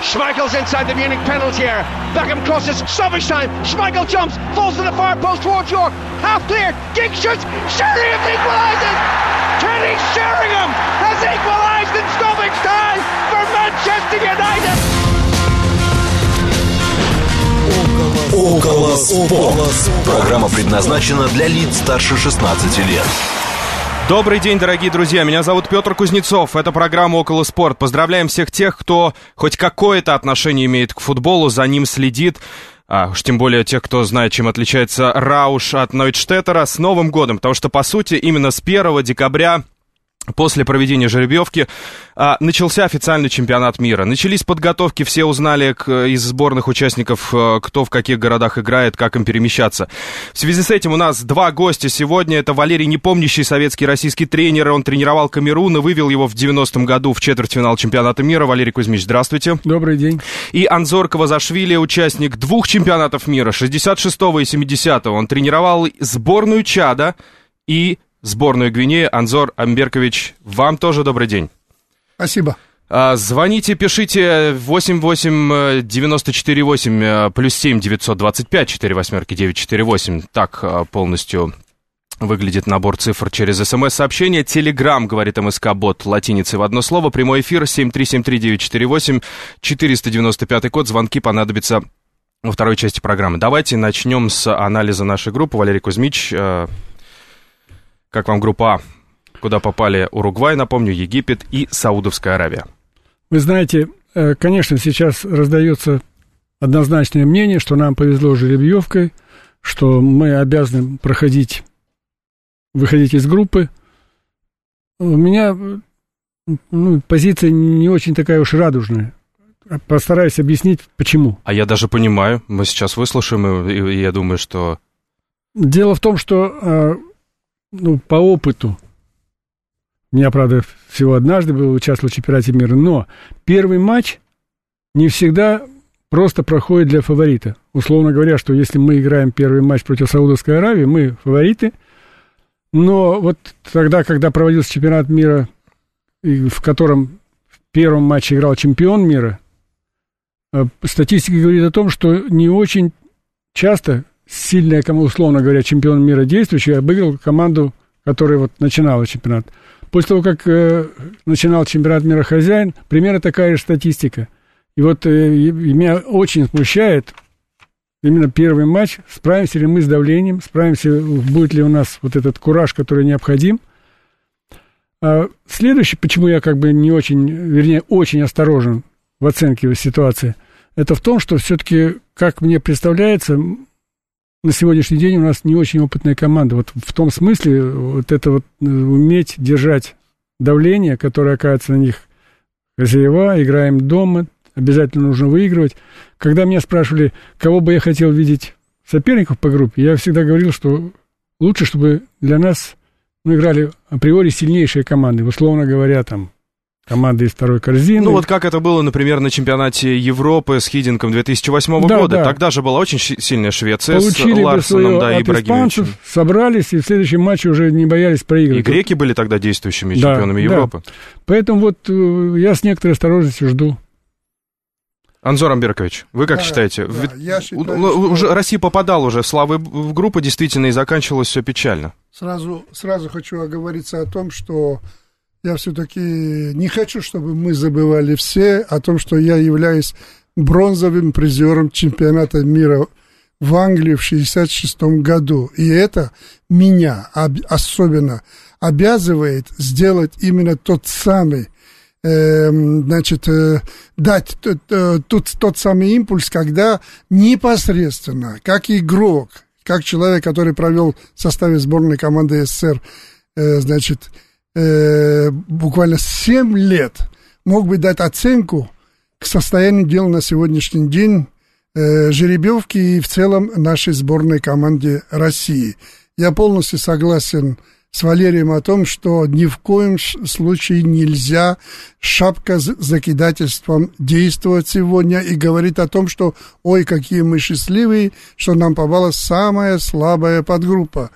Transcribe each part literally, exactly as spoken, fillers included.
Schmeichel's inside the Munich penalty area. Beckham crosses, stoppage time. Schmeichel jumps, falls to the far post towards York. Half clear, Giggs shoots, Sheringham equalises! Kenny Sheringham has equalised in stoppage time for Manchester United! Около спорт. Программа предназначена для лиц старше шестнадцати лет. Добрый день, дорогие друзья, меня зовут Петр Кузнецов, это программа «Около спорт». Поздравляем всех тех, кто хоть какое-то отношение имеет к футболу, за ним следит, а уж тем более тех, кто знает, чем отличается Рауш от Неустеттера, с Новым годом, потому что, по сути, именно с первого декабря, после проведения жеребьевки, а, начался официальный чемпионат мира. Начались подготовки, все узнали к, из сборных участников, кто в каких городах играет, как им перемещаться. В связи с этим у нас два гостя сегодня. Это Валерий Непомнящий, советский российский тренер. Он тренировал Камерун и вывел его в девяностом году в четвертьфинал чемпионата мира. Валерий Кузьмич, здравствуйте. Добрый день. И Анзор Кавазашвили, участник двух чемпионатов мира, шестьдесят шестого и семидесятого. Он тренировал сборную Чада и сборную Гвинеи. Анзор Амберкович, вам тоже добрый день. Спасибо. Звоните, пишите восемь восемь девяносто четыре восемь плюс семь девятьсот двадцать пять четыре восьмерки девять четыре восемь. Так полностью выглядит набор цифр через смс-сообщение. Телеграм, говорит МСК-бот, латиницей в одно слово. Прямой эфир семь три семь три девять четыре восемь, четыреста девяносто пятый код. Звонки понадобятся во второй части программы. Давайте начнем с анализа нашей группы. Валерий Кузьмич, как вам группа А? Куда попали Уругвай, напомню, Египет и Саудовская Аравия? Вы знаете, конечно, сейчас раздается однозначное мнение, что нам повезло с жеребьевкой, что мы обязаны проходить, выходить из группы. У меня, ну, позиция не очень такая уж радужная. Постараюсь объяснить, почему. А я даже понимаю. Мы сейчас выслушаем, и, и я думаю, что... Дело в том, что, ну, по опыту, у меня, правда, всего однажды был участвовал в чемпионате мира, но первый матч не всегда просто проходит для фаворита. Условно говоря, что если мы играем первый матч против Саудовской Аравии, мы фавориты, но вот тогда, когда проводился чемпионат мира, в котором в первом матче играл чемпион мира, статистика говорит о том, что не очень часто сильная, кому условно говоря, чемпион мира действующий, обыграл команду, которая вот начинала чемпионат. После того, как э, начинал чемпионат мира хозяин, примерно такая же статистика. И вот э, и, и меня очень смущает именно первый матч. Справимся ли мы с давлением, справимся, будет ли у нас вот этот кураж, который необходим. А следующее, почему я как бы не очень, вернее, очень осторожен в оценке ситуации, это в том, что все-таки, как мне представляется, на сегодняшний день у нас не очень опытная команда. Вот в том смысле, вот это вот уметь держать давление, которое оказывается на них хозяева, играем дома, обязательно нужно выигрывать. Когда меня спрашивали, кого бы я хотел видеть соперников по группе, я всегда говорил, что лучше, чтобы для нас, ну, играли априори сильнейшие команды, условно говоря, там, команды из второй корзины. Ну, вот как это было, например, на чемпионате Европы с Хиддинком две тысячи восьмого да, года. Да. Тогда же была очень сильная Швеция. Получили с Ларсоном, да, и Ибрагимовичем. Собрались, и в следующем матче уже не боялись проигрывать. И греки были тогда действующими да, чемпионами да. Европы. Поэтому вот я с некоторой осторожностью жду. Анзор Амберкович, вы как да, считаете? Да, я считаю, что... уже Россия попадала уже в славы в группу, действительно, и заканчивалось все печально. Сразу, сразу хочу оговориться о том, что я все-таки не хочу, чтобы мы забывали все о том, что я являюсь бронзовым призером чемпионата мира в Англии в шестьдесят шестом году. И это меня об, особенно обязывает сделать именно тот самый, э, значит, э, дать тот, э, тот, тот самый импульс, когда непосредственно, как игрок, как человек, который провел в составе сборной команды СССР, э, значит, Э, буквально семь лет мог бы дать оценку к состоянию дел на сегодняшний день э, жеребьевки и в целом нашей сборной команде России. Я полностью согласен с Валерием о том, что ни в коем случае нельзя шапка закидательством действовать сегодня и говорить о том, что ой, какие мы счастливые, что нам попалась самая слабая подгруппа.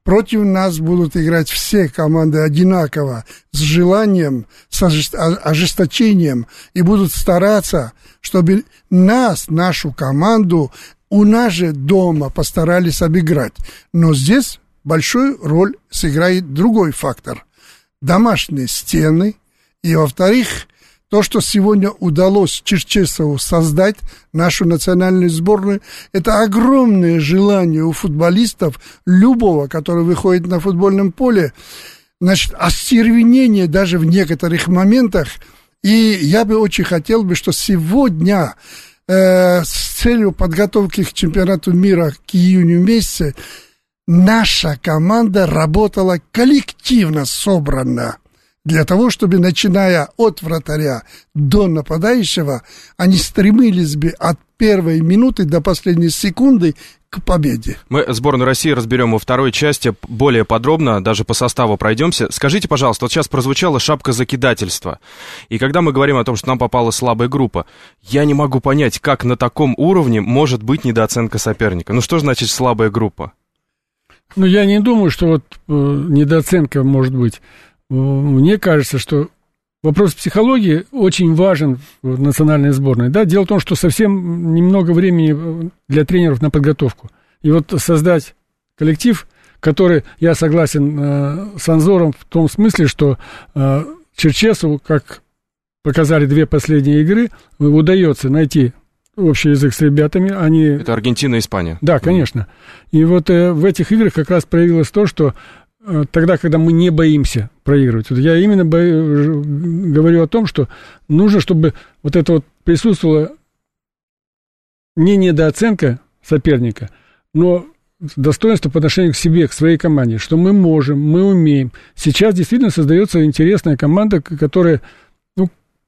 Против нас будут играть все команды одинаково, с желанием, с ожесточением, и будут стараться, чтобы нас, нашу команду, у нас же дома постарались обыграть. Но здесь большую роль сыграет другой фактор. Домашние стены, и, во-вторых, то, что сегодня удалось Черчесову создать, нашу национальную сборную, это огромное желание у футболистов, любого, который выходит на футбольном поле, значит, остервенение даже в некоторых моментах. И я бы очень хотел бы, что сегодня э, с целью подготовки к чемпионату мира к июню месяце наша команда работала коллективно, собрана. Для того, чтобы, начиная от вратаря до нападающего, они стремились бы от первой минуты до последней секунды к победе. Мы сборную России разберем во второй части более подробно, даже по составу пройдемся. Скажите, пожалуйста, вот сейчас прозвучала шапка закидательства. И когда мы говорим о том, что нам попала слабая группа, я не могу понять, как на таком уровне может быть недооценка соперника. Ну что значит слабая группа? Ну, я не думаю, что вот э, недооценка может быть. Мне кажется, что вопрос психологии очень важен в национальной сборной. Да? Дело в том, что совсем немного времени для тренеров на подготовку. И вот создать коллектив, который, я согласен э, с Анзором в том смысле, что э, Черчесову, как показали две последние игры, удается найти общий язык с ребятами. Они... Это Аргентина и Испания. Да, конечно. И вот э, в этих играх как раз проявилось то, что тогда, когда мы не боимся проигрывать. Вот я именно бо... говорю о том, что нужно, чтобы вот это вот присутствовала не недооценка соперника, но достоинство по отношению к себе, к своей команде, что мы можем, мы умеем. Сейчас действительно создается интересная команда, которая, ну,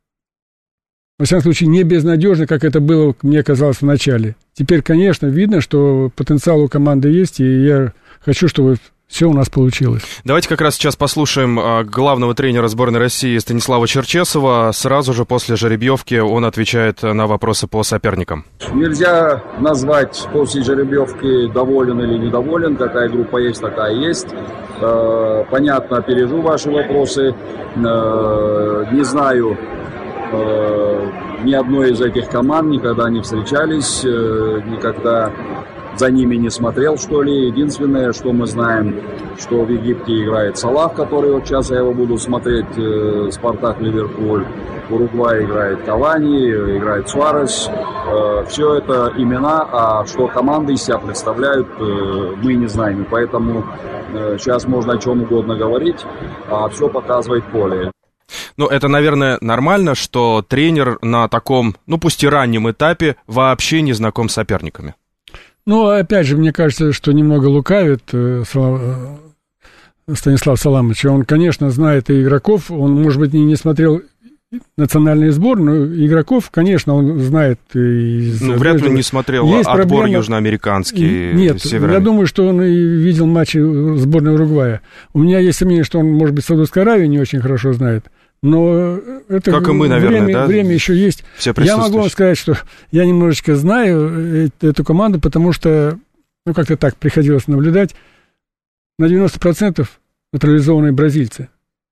во всяком случае, не безнадежна, как это было, мне казалось, в начале. Теперь, конечно, видно, что потенциал у команды есть, и я хочу, чтобы все у нас получилось. Давайте как раз сейчас послушаем а, главного тренера сборной России Станислава Черчесова. Сразу же после жеребьевки он отвечает на вопросы по соперникам. Нельзя назвать после жеребьевки доволен или недоволен. Какая группа есть, такая есть. Э, понятно, пережу ваши вопросы. Э, не знаю э, ни одной из этих команд, никогда не встречались, э, никогда за ними не смотрел, что ли. Единственное, что мы знаем, что в Египте играет Салах, который вот сейчас я его буду смотреть, э, Спартак, Ливерпуль. В Уругвае играет Кавани, играет Суарес. Э, все это имена, а что команды из себя представляют, э, мы не знаем. И поэтому э, сейчас можно о чем угодно говорить, а все показывает поле. Ну, это, наверное, нормально, что тренер на таком, ну, пусть и раннем этапе вообще не знаком с соперниками. Ну, опять же, мне кажется, что немного лукавит э, Станислав Саламович. Он, конечно, знает и игроков, он, может быть, не, не смотрел национальный сбор, но игроков, конечно, он знает. Из... Ну, вряд ли не смотрел Есть отбор проблема... южноамериканский. Нет, северный. Я думаю, что он и видел матчи сборной Уругвая. У меня есть сомнение, что он, может быть, Саудовской Аравии не очень хорошо знает. Но это как и мы, наверное, время, да? время еще есть. Я могу вам сказать, что я немножечко знаю эту команду, потому что, ну, как-то так приходилось наблюдать, на девяносто процентов натурализованные бразильцы.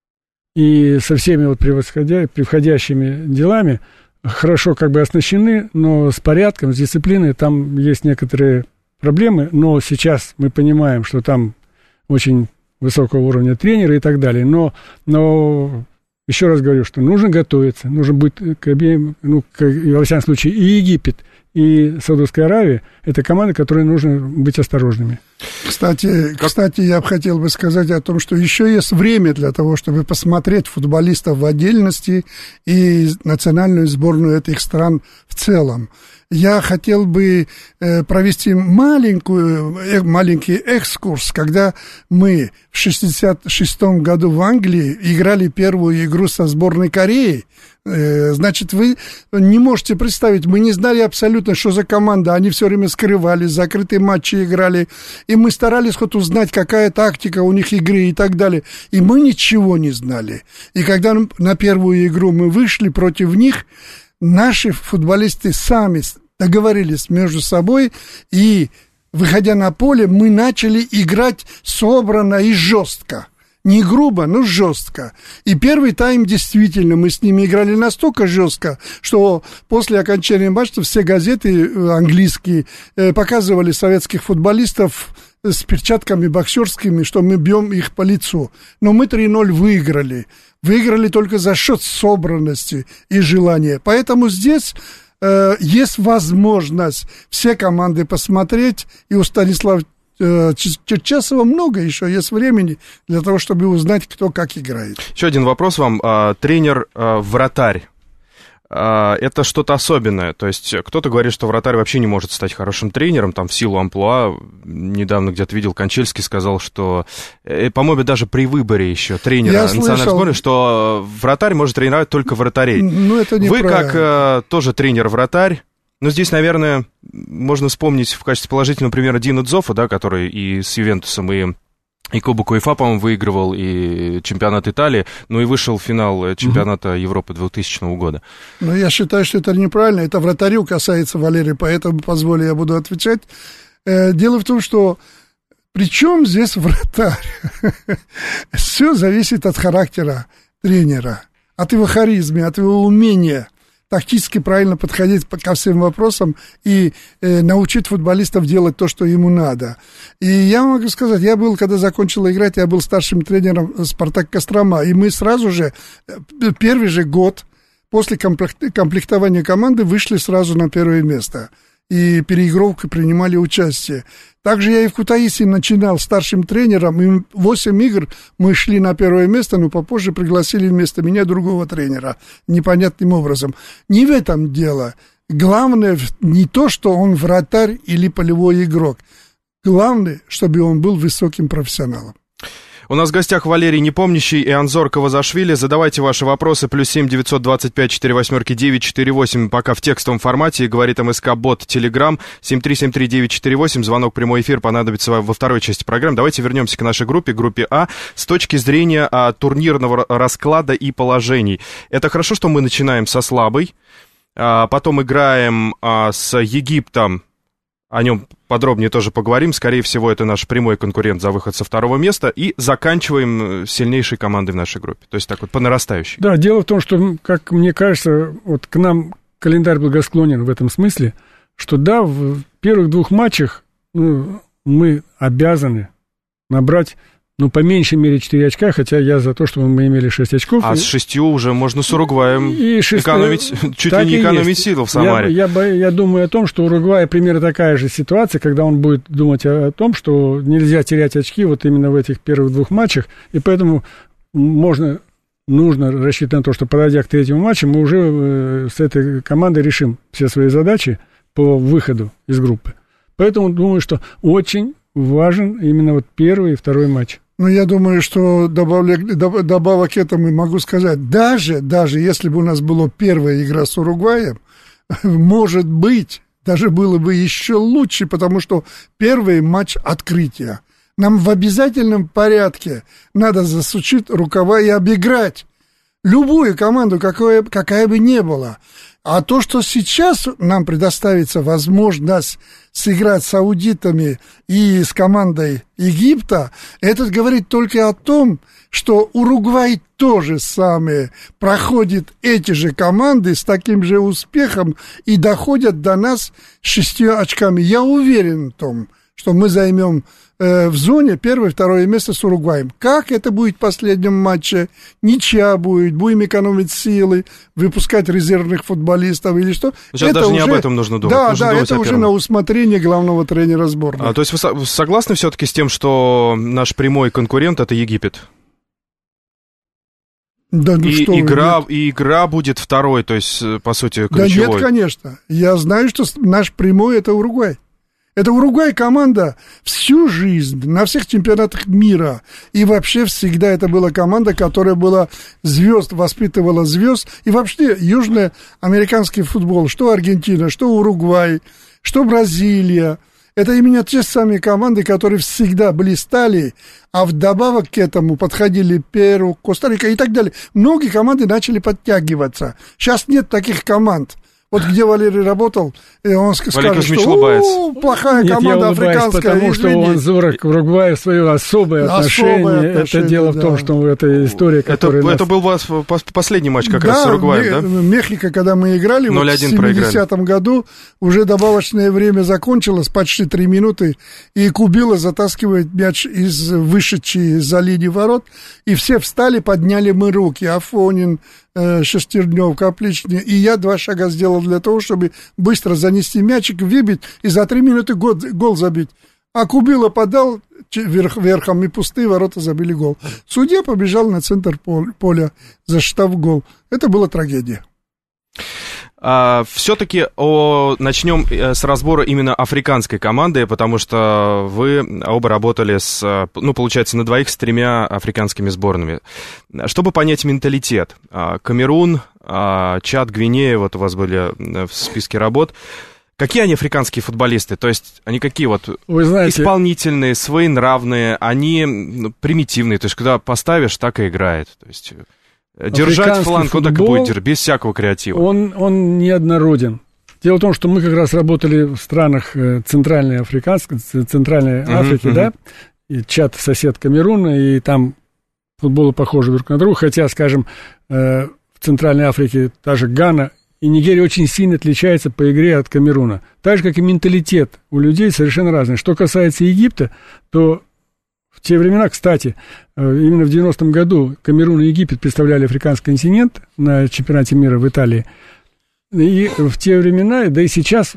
И со всеми вот превосходя, превходящими делами хорошо как бы оснащены, но с порядком, с дисциплиной там есть некоторые проблемы, но сейчас мы понимаем, что там очень высокого уровня тренеры и так далее, но... но еще раз говорю, что нужно готовиться, нужно быть к обеим, ну, к, во всяком случае, и Египет, и Саудовская Аравия, это команды, которые нужно быть осторожными. Кстати, кстати, я бы хотел бы сказать о том, что еще есть время для того, чтобы посмотреть футболистов в отдельности и национальную сборную этих стран в целом. Я хотел бы э, провести маленькую, э, маленький экскурс, когда мы в шестьдесят шестом году в Англии играли первую игру со сборной Кореи. Э, значит, вы не можете представить, мы не знали абсолютно, что за команда. Они все время скрывались, закрытые матчи играли. И мы старались хоть узнать, какая тактика у них игры и так далее. И мы ничего не знали. И когда на первую игру мы вышли против них, наши футболисты сами договорились между собой и выходя на поле, мы начали играть собранно и жестко. Не грубо, но жестко. И первый тайм действительно мы с ними играли настолько жестко, что после окончания матча все газеты английские показывали советских футболистов с перчатками боксерскими, что мы бьем их по лицу. Но мы три ноль выиграли. Выиграли только за счет собранности и желания. Поэтому здесь э, есть возможность все команды посмотреть, и у Станислава Черчесова много еще есть времени для того, чтобы узнать, кто как играет. Еще один вопрос вам. Тренер-вратарь. Это что-то особенное. То есть кто-то говорит, что вратарь вообще не может стать хорошим тренером, там в силу амплуа. Недавно где-то видел, Кончельский сказал, что, по-моему, даже при выборе еще тренера национальной сборной, что вратарь может тренировать только вратарей. Ну, это неправильно. Вы как тоже тренер-вратарь. Но здесь, наверное, можно вспомнить в качестве положительного примера Дина Дзоффа, да, который и с Ювентусом, и, и Кубок УЕФА, по-моему, выигрывал, и чемпионат Италии, ну и вышел в финал чемпионата Европы двухтысячного года. Ну, я считаю, что это неправильно. Это вратарю касается, Валерий, поэтому, позволь, я буду отвечать. Дело в том, что при чем здесь вратарь? Все зависит от характера тренера, от его харизмы, от его умения тактически правильно подходить ко всем вопросам и э, научить футболистов делать то, что ему надо. И я могу сказать, я был, когда закончил играть, я был старшим тренером «Спартак Кострома», и мы сразу же, первый же год после комплектования команды вышли сразу на первое место. И переигровкой принимали участие. Также я и в Кутаиси начинал старшим тренером, и восемь игр мы шли на первое место, но попозже пригласили вместо меня другого тренера, непонятным образом. Не в этом дело. Главное не то, что он вратарь или полевой игрок. Главное, чтобы он был высоким профессионалом. У нас в гостях Валерий Непомнящий и Анзор Кавазашвили. Задавайте ваши вопросы. Плюс семь девятьсот двадцать пять четыре восьмерки девять четыре восемь. Пока в текстовом формате. Говорит МСК-бот Телеграм. семь три семь три девять четыре восемь. Звонок, прямой эфир понадобится во второй части программы. Давайте вернемся к нашей группе, группе А, с точки зрения а, турнирного расклада и положений. Это хорошо, что мы начинаем со слабой. А, потом играем а, с Египтом. О нем подробнее тоже поговорим. Скорее всего, это наш прямой конкурент за выход со второго места. И заканчиваем сильнейшей командой в нашей группе. То есть так вот, по нарастающей. Да, дело в том, что, как мне кажется, вот к нам календарь благосклонен в этом смысле, что да, в первых двух матчах ну, мы обязаны набрать, ну, по меньшей мере четыре очка, хотя я за то, чтобы мы имели шесть очков. А и... с шестью уже можно с Уругваем и шесть... экономить, чуть ли не экономить силу в Самаре. Я, я, я думаю о том, что у Уругвая примерно такая же ситуация, когда он будет думать о, о том, что нельзя терять очки вот именно в этих первых двух матчах, и поэтому можно, нужно рассчитывать на то, что, подойдя к третьему матчу, мы уже э, с этой командой решим все свои задачи по выходу из группы. Поэтому думаю, что очень важен именно вот первый и второй матч. Ну, я думаю, что добавля, добавок к этому могу сказать, даже, даже если бы у нас была первая игра с Уругваем, может быть, даже было бы еще лучше, потому что первый матч открытия. Нам в обязательном порядке надо засучить рукава и обыграть любую команду, какая, какая бы ни была. А то, что сейчас нам предоставится возможность сыграть с саудитами и с командой Египта, это говорит только о том, что Уругвай тоже самое проходит эти же команды с таким же успехом и доходят до нас шестью очками. Я уверен в том, что мы займем э, в зоне первое, второе место с Уругваем. Как это будет в последнем матче? Ничья будет, будем экономить силы, выпускать резервных футболистов или что? Сейчас это даже уже... не об этом нужно думать. Да, нужно да, думать это о уже первом. на усмотрение главного тренера сборной. А, то есть вы согласны все-таки с тем, что наш прямой конкурент — это Египет? Да, ну и, что игра, вы, и игра будет второй, то есть, по сути, ключевой. Да нет, конечно. Я знаю, что наш прямой — это Уругвай. Это Уругвай команда всю жизнь, на всех чемпионатах мира. И вообще всегда это была команда, которая была звезд, воспитывала звезд. И вообще южноамериканский футбол, что Аргентина, что Уругвай, что Бразилия. Это именно те самые команды, которые всегда блистали, а вдобавок к этому подходили Перу, Коста-Рика и так далее. Многие команды начали подтягиваться. Сейчас нет таких команд. Вот где Валерий работал, и он скажет, что плохая Нет, команда я африканская. Потому извини. что он Зорок к Уругваю свое особое, особое отношение. отношение. Это дело да. в том, что эта история, которая... Это, нас... это был у вас последний матч как да, раз с Уругваем, да? Мехико, когда мы играли, вот в семидесятом году, уже добавочное время закончилось, почти три минуты, и Кубила затаскивает мяч из вышедшей за линии ворот, и все встали, подняли мы руки, Афонин, Шестернев, Капличный, и я два шага сделал для того, чтобы быстро занести мячик, выбить и за три минуты гол, гол забить. А Кубила подал верх, верхом, и пустые ворота забили гол. Судья побежал на центр поля, засчитав гол. Это была трагедия. А, все-таки о, начнем с разбора именно африканской команды, потому что вы оба работали с, ну, получается, на двоих с тремя африканскими сборными. Чтобы понять менталитет, Камерун, Чад, Гвинея, вот у вас были в списке работ. Какие они африканские футболисты? То есть они какие вот Вы знаете, исполнительные, своенравные, они ну, примитивные, то есть когда поставишь, так и играет. То есть держать фланг, он так и будет держать, без всякого креатива. Он, он неоднороден. Дело в том, что мы как раз работали в странах Центральной, Африканской, Центральной uh-huh, Африки, uh-huh. да, и Чад сосед Камеруна, и там футболы похожи друг на друга, хотя, скажем, в Центральной Африке та же Гана и Нигерия очень сильно отличается по игре от Камеруна. Так же, как и менталитет у людей совершенно разный. Что касается Египта, то в те времена, кстати, именно в девяностом году Камерун и Египет представляли африканский континент на чемпионате мира в Италии. И в те времена, да и сейчас,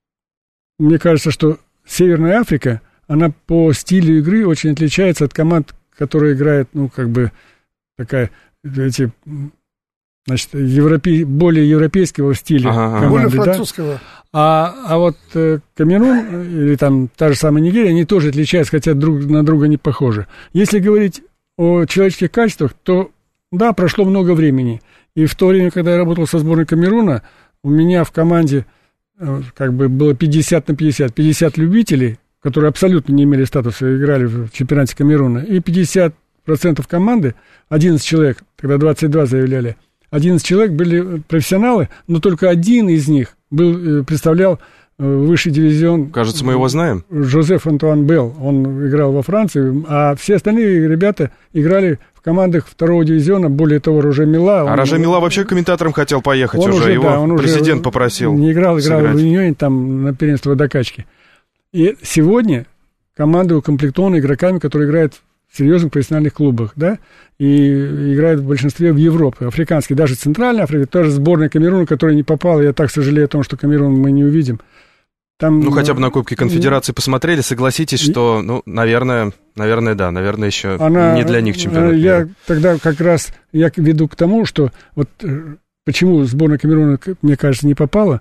мне кажется, что Северная Африка, она по стилю игры очень отличается от команд, которые играют, ну, как бы, такая, эти, значит, европе... более европейского стиля. Ага, команды, более да? французского. А, а вот э, Камерун или там та же самая Нигерия, они тоже отличаются, хотя друг на друга не похожи. Если говорить о человеческих качествах, то да, прошло много времени. И в то время, когда я работал со сборной Камеруна, у меня в команде э, как бы было пятьдесят на пятьдесят. пятьдесят любителей, которые абсолютно не имели статуса, играли в чемпионате Камеруна, и пятьдесят процентов команды, одиннадцать человек, тогда двадцать два заявляли, одиннадцать человек были профессионалы, но только один из них был, представлял высший дивизион. Кажется, мы его знаем. Жозеф Антуан Белл, он играл во Франции, а все остальные ребята играли в командах второго дивизиона, более того, Роже Мила. А Роже Мила вообще комментатором хотел поехать он уже, уже, его да, он президент уже попросил не играл, играл сыграть. в Юнионе там на первенство докачки. И сегодня команда укомплектована игроками, которые играют в серьезных профессиональных клубах, да, и играют в большинстве в Европе, африканские, даже Центральная Африка, тоже сборная Камеруна, которая не попала, я так сожалею о том, что Камерун мы не увидим. Там, ну, хотя бы на Кубке Конфедерации посмотрели, согласитесь, что, ну, наверное, наверное, да, наверное, еще она, не для них чемпионат я мира. Тогда как раз я веду к тому, что вот почему сборная Камеруна, мне кажется, не попала,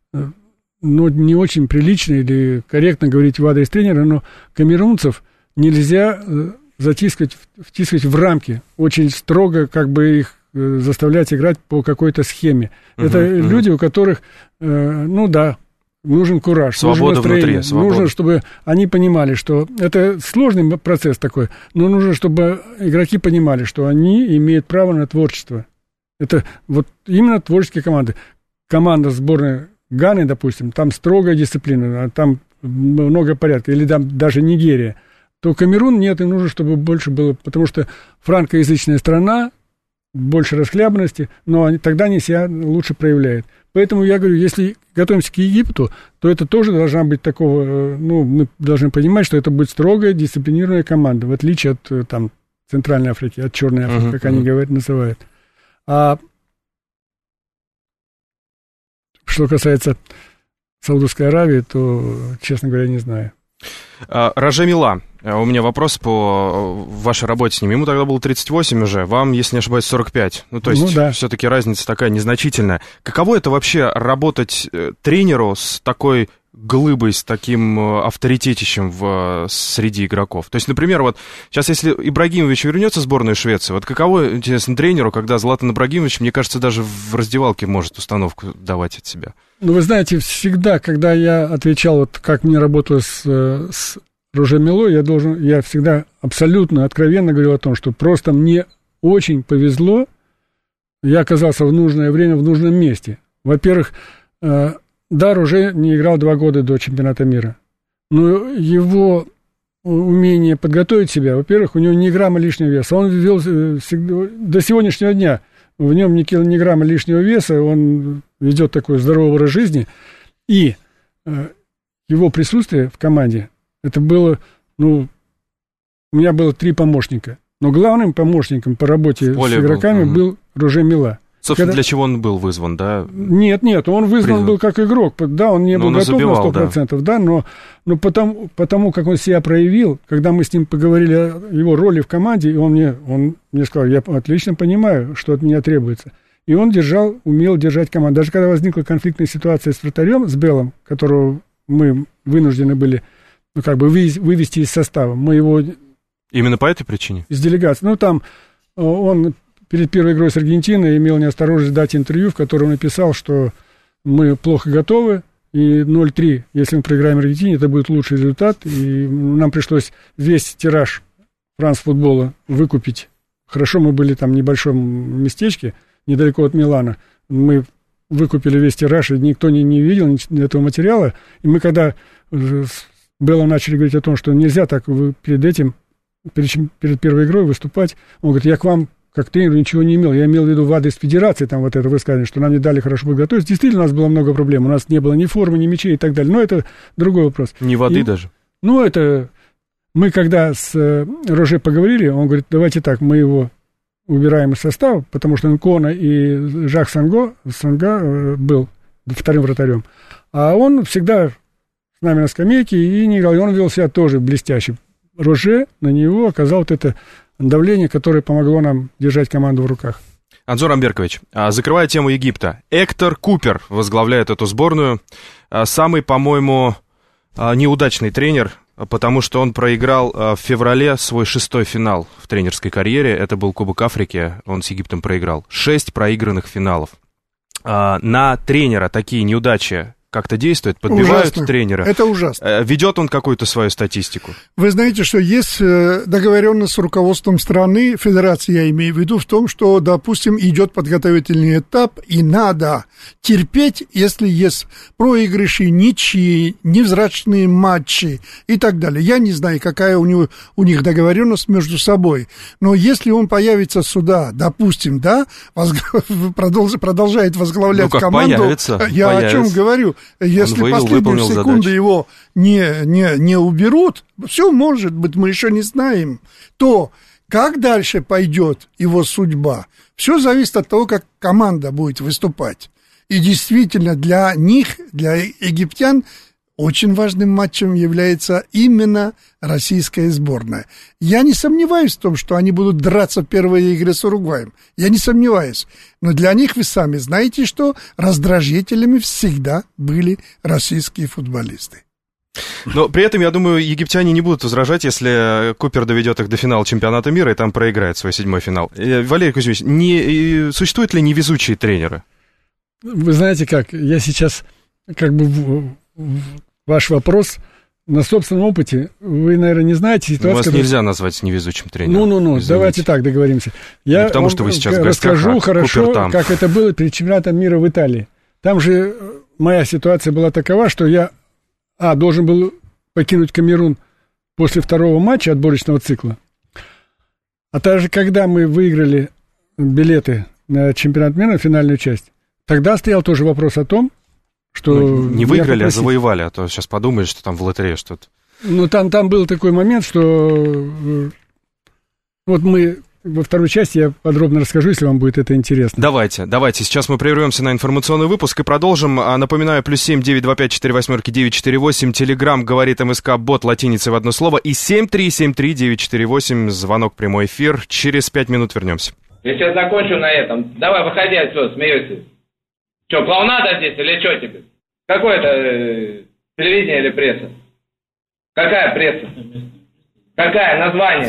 но не очень прилично или корректно говорить в адрес тренера, но камерунцев нельзя затискивать, втискивать в рамки, очень строго как бы их заставлять играть по какой-то схеме. Uh-huh, Это uh-huh. люди, у которых, э, ну да, нужен кураж, свобода нужно внутри, свобода. Нужно, чтобы они понимали, что это сложный процесс такой, но нужно, чтобы игроки понимали, что они имеют право на творчество. Это вот именно творческие команды. Команда сборной Ганы, допустим, там строгая дисциплина, там много порядка, или там даже Нигерия, то Камерун нет, и нужно, чтобы больше было, потому что франкоязычная страна, больше расхлябанности, но они, тогда они себя лучше проявляют. Поэтому я говорю, если готовимся к Египту, то это тоже должна быть такого, ну, мы должны понимать, что это будет строгая, дисциплинированная команда, в отличие от там, Центральной Африки, от Черной Африки, uh-huh, как uh-huh. они говорят, называют. А что касается Саудовской Аравии, то, честно говоря, не знаю. Роже Мила, у меня вопрос по вашей работе с ним. Ему тогда было тридцать восемь уже, вам, если не ошибаюсь, сорок пять. Ну, то есть, ну, да. все-таки разница такая незначительная. Каково это вообще работать тренеру с такой глыбой, с таким авторитетищем в, среди игроков? То есть, например, вот сейчас, если Ибрагимович вернется в сборную Швеции, вот каково, интересно, тренеру, когда Златан Ибрагимович, мне кажется, даже в раздевалке может установку давать от себя? Ну, вы знаете, всегда, когда я отвечал, вот как мне работалось с, с Роже Милой, я должен, я всегда абсолютно откровенно говорил о том, что просто мне очень повезло, я оказался в нужное время, в нужном месте. Во-первых, Дар уже не играл два года до чемпионата мира. Но его умение подготовить себя, во-первых, у него ни грамма лишнего веса. Он вел всегда, до сегодняшнего дня, в нем ни, ни грамма лишнего веса, он ведет такой здоровый образ жизни. И э, его присутствие в команде, это было, ну, у меня было три помощника. Но главным помощником по работе с игроками был, был Роже Мила. Собственно, Когда... для чего он был вызван, да? Нет, нет, он вызван Призван. был как игрок. Да, он не но был он готов забивал, на сто процентов, да, да но, но потому, потому, как он себя проявил, когда мы с ним поговорили о его роли в команде, и он мне, он мне сказал, я отлично понимаю, что от меня требуется. И он держал, умел держать команду. Даже когда возникла конфликтная ситуация с вратарем, с Беллом, которого мы вынуждены были, ну, как бы вывести из состава, мы его... Именно по этой причине? Из делегации. Ну, там он... Перед первой игрой с Аргентиной имел неосторожность дать интервью, в котором написал, что мы плохо готовы, и ноль три, если мы проиграем Аргентине, это будет лучший результат, и нам пришлось весь тираж France футбола выкупить. Хорошо, мы были там в небольшом местечке, недалеко от Милана, мы выкупили весь тираж, и никто не, не видел этого материала, и мы когда с Беллом начали говорить о том, что нельзя так перед этим, перед, перед первой игрой выступать, он говорит, я к вам как тренер ничего не имел. Я имел в виду в адрес федерации, там вот это высказывание, что нам не дали хорошо подготовиться. Действительно, у нас было много проблем. У нас не было ни формы, ни мячей и так далее. Но это другой вопрос. Ни воды и, даже? Ну, это... Мы когда с э, Роже поговорили, он говорит, давайте так, мы его убираем из состава, потому что Нкона и Жак Санго, Санга э, был вторым вратарем. А он всегда с нами на скамейке и не играл. И он вел себя тоже блестяще. Роже на него оказал вот это... давление, которое помогло нам держать команду в руках. Анзор Амберкович, закрывая тему Египта, Эктор Купер возглавляет эту сборную. Самый, по-моему, неудачный тренер, потому что он проиграл в феврале свой шестой финал в тренерской карьере. Это был Кубок Африки, он с Египтом проиграл. Шесть проигранных финалов. На тренера такие неудачи как-то действует, подбивают ужасно. Тренера. Это ужасно. Ведет он какую-то свою статистику? Вы знаете, что есть договоренность с руководством страны, федерации я имею в виду, в том, что, допустим, идет подготовительный этап, и надо терпеть, если есть проигрыши, ничьи, невзрачные матчи и так далее. Я не знаю, какая у, него, у них договоренность между собой, но если он появится сюда, допустим, да, возг... продолжает возглавлять ну, команду, появится, я появится. О чем говорю? Если вывел, последние секунды задачу. Его не, не, не уберут, все может быть, мы еще не знаем, то как дальше пойдет его судьба, все зависит от того, как команда будет выступать. И действительно для них, для египтян, очень важным матчем является именно российская сборная. Я не сомневаюсь в том, что они будут драться в первой игре с Уругваем. Я не сомневаюсь. Но для них вы сами знаете, что раздражителями всегда были российские футболисты. Но при этом, я думаю, египтяне не будут возражать, если Купер доведет их до финала чемпионата мира и там проиграет свой седьмой финал. Валерий Кузьмич, не, существуют ли невезучие тренеры? Вы знаете как, я сейчас как бы... Ваш вопрос на собственном опыте. Вы, наверное, не знаете ситуацию. Вас когда... нельзя назвать невезучим тренером. Ну-ну-ну, давайте так договоримся. Я не потому, что вы сейчас в гостях, расскажу а хорошо, как это было перед чемпионатом мира в Италии. Там же моя ситуация была такова, что я, а, должен был покинуть Камерун после второго матча отборочного цикла. А также, когда мы выиграли билеты на чемпионат мира, на финальную часть, тогда стоял тоже вопрос о том, что ну, не выиграли, а завоевали, а то сейчас подумаешь, что там в лотерее что-то. Ну, там, там был такой момент, что вот мы во второй части я подробно расскажу, если вам будет это интересно. Давайте, давайте. Сейчас мы прервемся на информационный выпуск и продолжим. Напоминаю, плюс семь девять два пять четыре восемь девять четыре восемь, Телеграм говорит МСК, бот латиницей в одно слово, и семь три семь три девять четыре восемь, звонок, прямой эфир. Через пять минут вернемся. Я сейчас закончу на этом. Давай, выходи отсюда, смеешься. Че, клоунада здесь или что тебе? Какое это э, телевидение или пресса? Какая пресса? Какая? Название?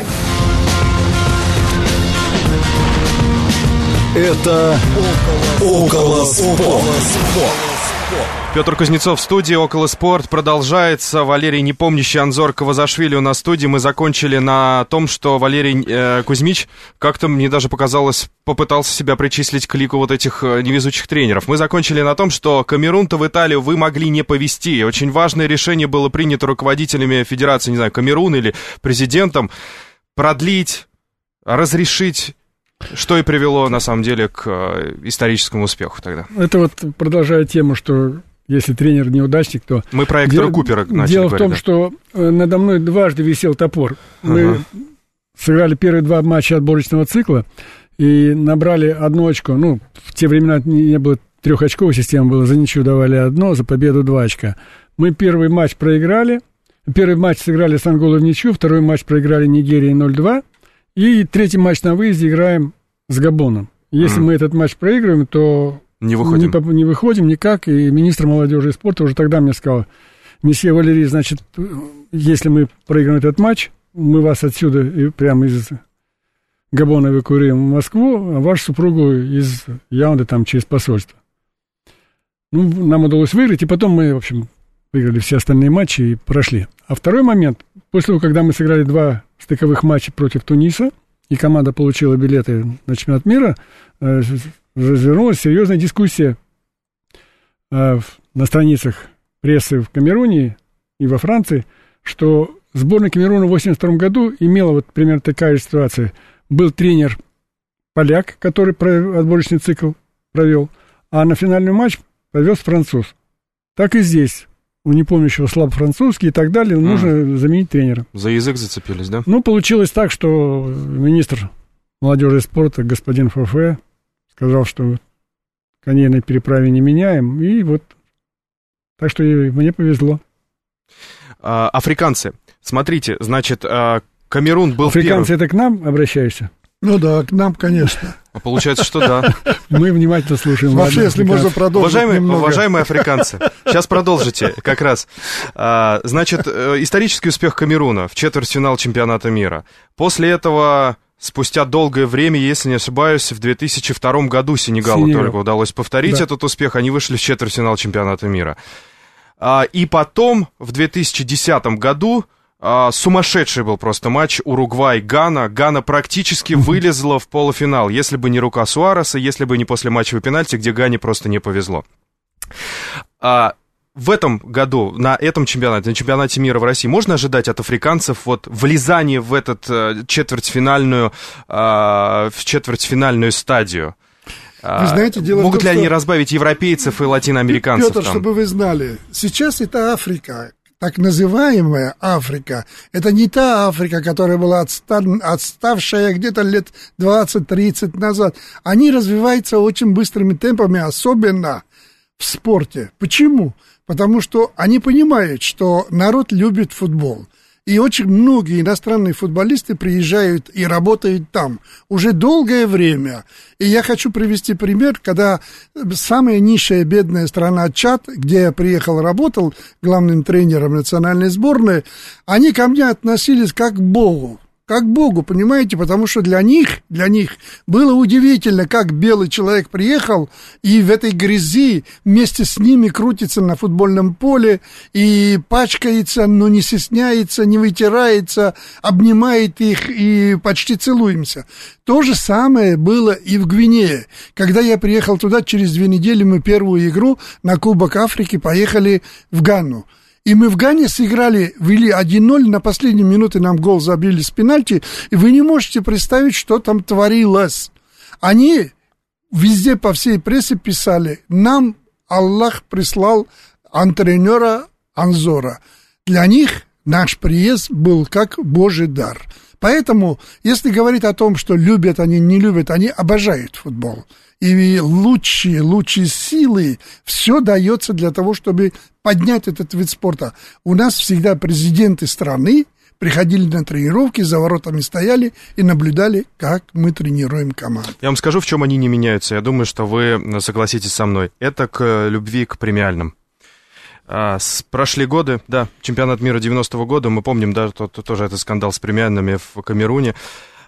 Это около спорта. Петр Кузнецов в студии, Около Спорт продолжается. Валерий Непомнящий, Анзор Кавазашвили у нас в студии. Мы закончили на том, что Валерий э, Кузьмич, как-то мне даже показалось, попытался себя причислить к лику вот этих э, невезучих тренеров. Мы закончили на том, что Камерун-то в Италию вы могли не повезти. Очень важное решение было принято руководителями федерации, не знаю, Камерун или президентом, продлить, разрешить. Что и привело, на самом деле, к э, историческому успеху тогда. Это вот продолжая тему, что если тренер неудачник, то... Мы про Эктора Дел... Купера начали Дело говорить, в том, да. что надо мной дважды висел топор. Мы ага. сыграли первые два матча отборочного цикла и набрали одно очко. Ну, в те времена не было трехочковой системы, было за ничью давали одно, за победу два очка. Мы первый матч проиграли, первый матч сыграли с Анголой в ничью, второй матч проиграли Нигерии ноль-два, и третий матч на выезде играем с Габоном. Если mm. мы этот матч проигрываем, то... Не выходим. Не, не выходим никак, и министр молодежи и спорта уже тогда мне сказал: месье Валерий, значит, если мы проиграем этот матч, мы вас отсюда и прямо из Габона эвакуируем в Москву, а вашу супругу из Яунде там через посольство. Ну, нам удалось выиграть, и потом мы, в общем, выиграли все остальные матчи и прошли. А второй момент, после того, когда мы сыграли два стыковых матча против Туниса, и команда получила билеты на чемпионат мира, развернулась серьезная дискуссия э, на страницах прессы в Камеруне и во Франции, что сборная Камеруна в восемьдесят втором году имела вот примерно такая же ситуация. Был тренер поляк, который отборочный цикл провел, а на финальный матч повез француз. Так и здесь. У непомнящего слабо французский и так далее, нужно mm. заменить тренера. За язык зацепились, да? Ну, получилось так, что министр молодежи и спорта господин Фофе сказал, что коней на переправе не меняем, и вот так что мне повезло. А, африканцы, смотрите, значит, Камерун был Африканцы первым. Это к нам обращаешься? Ну да, к нам, конечно. А получается, что да. Мы внимательно слушаем. Вообще, если можно продолжить уважаемые, немного. Уважаемые африканцы, сейчас продолжите как раз. А, значит, исторический успех Камеруна в четвертьфинал чемпионата мира. После этого... Спустя долгое время, если не ошибаюсь, в две тысячи втором году Сенегалу Сенегал. только удалось повторить да. этот успех. Они вышли в четвертьфинал чемпионата мира. А, и потом, в две тысячи десятом году, а, сумасшедший был просто матч Уругвай-Гана. Гана практически вылезла в полуфинал. Если бы не рука Суареса, если бы не после матчевой пенальти, где Гане просто не повезло. А, в этом году, на этом чемпионате, на чемпионате мира в России, можно ожидать от африканцев вот влезание в этот э, четвертьфинальную, э, в четвертьфинальную стадию? Вы знаете, дело Могут в том, ли они что... разбавить европейцев и латиноамериканцев? Петр, там? Чтобы вы знали, сейчас это Африка, так называемая Африка. Это не та Африка, которая была отстав... отставшая где-то лет двадцать-тридцать назад. Они развиваются очень быстрыми темпами, особенно в спорте. Почему? Потому что они понимают, что народ любит футбол. И очень многие иностранные футболисты приезжают и работают там уже долгое время. И я хочу привести пример, когда самая низшая бедная страна Чад, где я приехал, работал главным тренером национальной сборной, они ко мне относились как к Богу. Как Богу, понимаете, потому что для них, для них было удивительно, как белый человек приехал и в этой грязи вместе с ними крутится на футбольном поле и пачкается, но не стесняется, не вытирается, обнимает их и почти целуемся. То же самое было и в Гвинее. Когда я приехал туда, через две недели мы первую игру на Кубок Африки поехали в Гану. И мы в Гане сыграли, вели один ноль, на последней минуте нам гол забили с пенальти, и вы не можете представить, что там творилось. Они везде по всей прессе писали: нам Аллах прислал антренера Анзора. Для них наш приезд был как Божий дар. Поэтому, если говорить о том, что любят они, не любят, они обожают футбол. И лучшие, лучшие силы, все дается для того, чтобы поднять этот вид спорта. У нас всегда президенты страны приходили на тренировки, за воротами стояли и наблюдали, как мы тренируем команду. Я вам скажу, в чем они не меняются. Я думаю, что вы согласитесь со мной. Это к любви к премиальным. А, с прошли годы, да, чемпионат мира девяностого года, мы помним, да, то, то, тоже этот скандал с премиальными в Камеруне.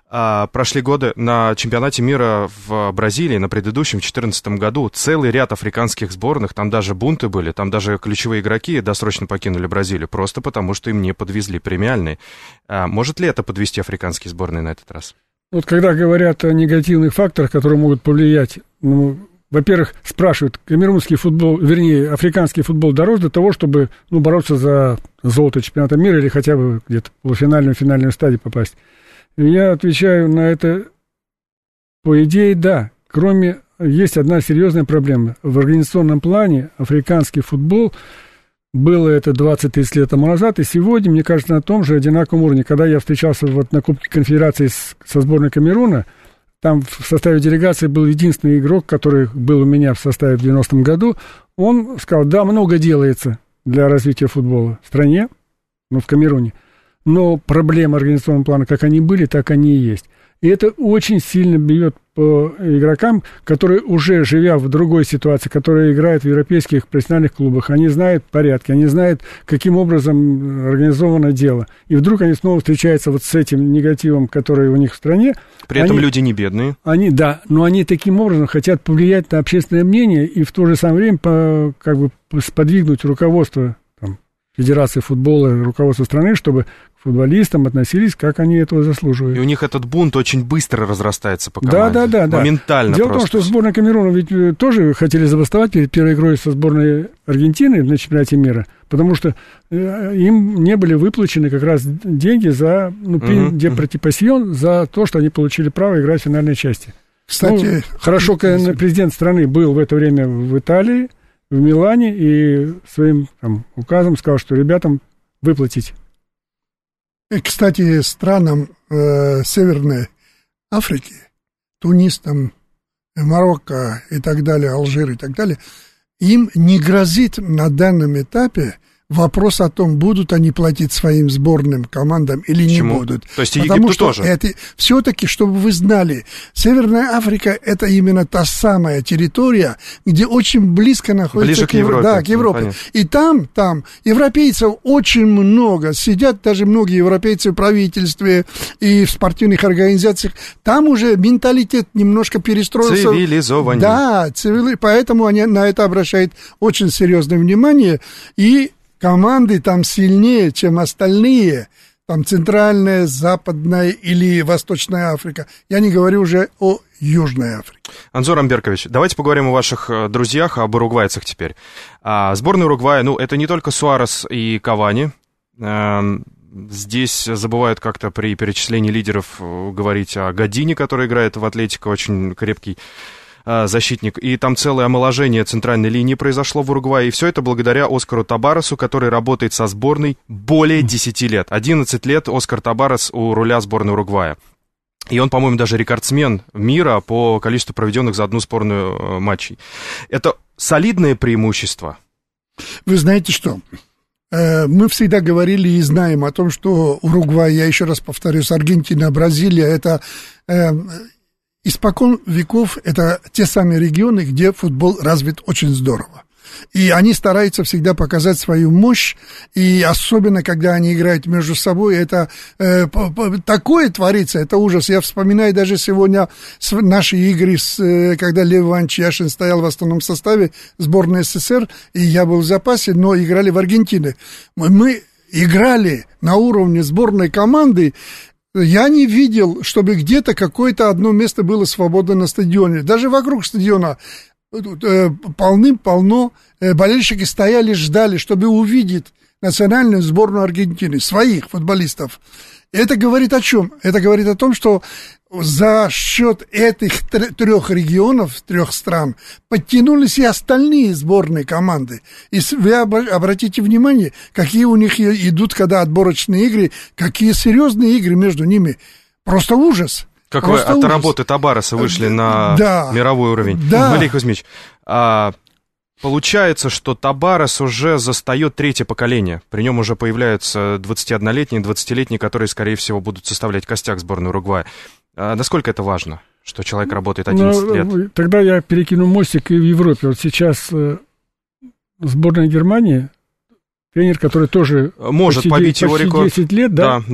А, прошли годы на чемпионате мира в Бразилии, на предыдущем, в две тысячи четырнадцатом году, целый ряд африканских сборных, там даже бунты были, там даже ключевые игроки досрочно покинули Бразилию, просто потому что им не подвезли премиальные. А, может ли это подвести африканские сборные на этот раз? Вот когда говорят о негативных факторах, которые могут повлиять, ну, во-первых, спрашивают, камерунский футбол, вернее, африканский футбол дорос до того, чтобы, ну, бороться за золото чемпионата мира или хотя бы где-то в полуфинальную, финальную стадию попасть. Я отвечаю на это, по идее, да. Кроме, есть одна серьезная проблема. В организационном плане африканский футбол, было это двадцать-тридцать лет тому назад, и сегодня, мне кажется, на том же одинаковом уровне. Когда я встречался вот на Кубке Конфедерации с, со сборной Камеруна, там в составе делегации был единственный игрок, который был у меня в составе в девяностом году. Он сказал, да, много делается для развития футбола в стране, ну, в Камеруне. Но проблемы организационного плана, как они были, так они и есть. И это очень сильно бьет по игрокам, которые уже, живя в другой ситуации, которые играют в европейских профессиональных клубах, они знают порядки, они знают, каким образом организовано дело. И вдруг они снова встречаются вот с этим негативом, который у них в стране. При этом они, люди не бедные. Они, да, но они таким образом хотят повлиять на общественное мнение и в то же самое время по, как бы сподвигнуть руководство Федерации футбола, руководство страны, чтобы к футболистам относились, как они этого заслуживают. И у них этот бунт очень быстро разрастается по команде. Да, да, да. Моментально. Дело просто. в том, что сборная Камеруна ведь тоже хотели забастовать перед первой игрой со сборной Аргентины на чемпионате мира, потому что им не были выплачены как раз деньги за, ну, uh-huh, департипасьон, uh-huh. за то, что они получили право играть в финальной части. Кстати, ну, хорошо, когда президент страны был в это время в Италии, в Милане, и своим там указом сказал, что ребятам выплатить. И, кстати, странам э, Северной Африки, Тунис, там, Марокко и так далее, Алжир и так далее, им не грозит на данном этапе вопрос о том, будут они платить своим сборным командам или Почему? не будут. То есть и Потому Египту что тоже? Это, все-таки, чтобы вы знали, Северная Африка — это именно та самая территория, где очень близко находится Ближе к Европе. Да, к Европе. Ну, и там, там европейцев очень много. Сидят даже многие европейцы в правительстве и в спортивных организациях. Там уже менталитет немножко перестроился. Цивилизованнее. Да, цивили... поэтому они на это обращают очень серьезное внимание. И команды там сильнее, чем остальные, там Центральная, Западная или Восточная Африка. Я не говорю уже о Южной Африке. Анзор Амберкович, давайте поговорим о ваших друзьях, об уругвайцах теперь. А, сборная Уругвая, ну, это не только Суарес и Кавани. А, здесь забывают как-то при перечислении лидеров говорить о Године, который играет в Атлетико, очень крепкий защитник, и там целое омоложение центральной линии произошло в Уругвае, и все это благодаря Оскару Табаресу, который работает со сборной более десяти лет. одиннадцать лет Оскар Табарес у руля сборной Уругвая. И он, по-моему, даже рекордсмен мира по количеству проведенных за одну сборную матчей. Это солидное преимущество. Вы знаете что? Мы всегда говорили и знаем о том, что Уругвай, я еще раз повторюсь, Аргентина, Бразилия, это... Испокон веков это те самые регионы, где футбол развит очень здорово. И они стараются всегда показать свою мощь, и особенно, когда они играют между собой, это э, такое творится, это ужас. Я вспоминаю даже сегодня наши игры, с, э, когда Лев Иванович Яшин стоял в основном составе сборной СССР, и я был в запасе, но играли в Аргентине. Мы, мы играли на уровне сборной команды. Я не видел, чтобы где-то какое-то одно место было свободно на стадионе. Даже вокруг стадиона э, полным-полно э, болельщики стояли, ждали, чтобы увидеть национальную сборную Аргентины, своих футболистов. Это говорит о чем? Это говорит о том, что за счет этих трех регионов, трех стран, подтянулись и остальные сборные команды. И вы обратите внимание, какие у них идут, когда отборочные игры, какие серьезные игры между ними. Просто ужас. Как вы от ужас. Работы Табареса вышли на да. мировой уровень. Да. Валерий Кузьмич, а, получается, что Табарес уже застает третье поколение. При нем уже появляются двадцатиоднолетние, двадцатилетние, которые, скорее всего, будут составлять костяк сборной Уругвая. А насколько это важно, что человек работает одиннадцать ну, лет? Тогда я перекину мостик и в Европе. Вот сейчас э, сборная Германии, тренер, который тоже может почти, побить почти его рекорд. десять лет, да, да, да.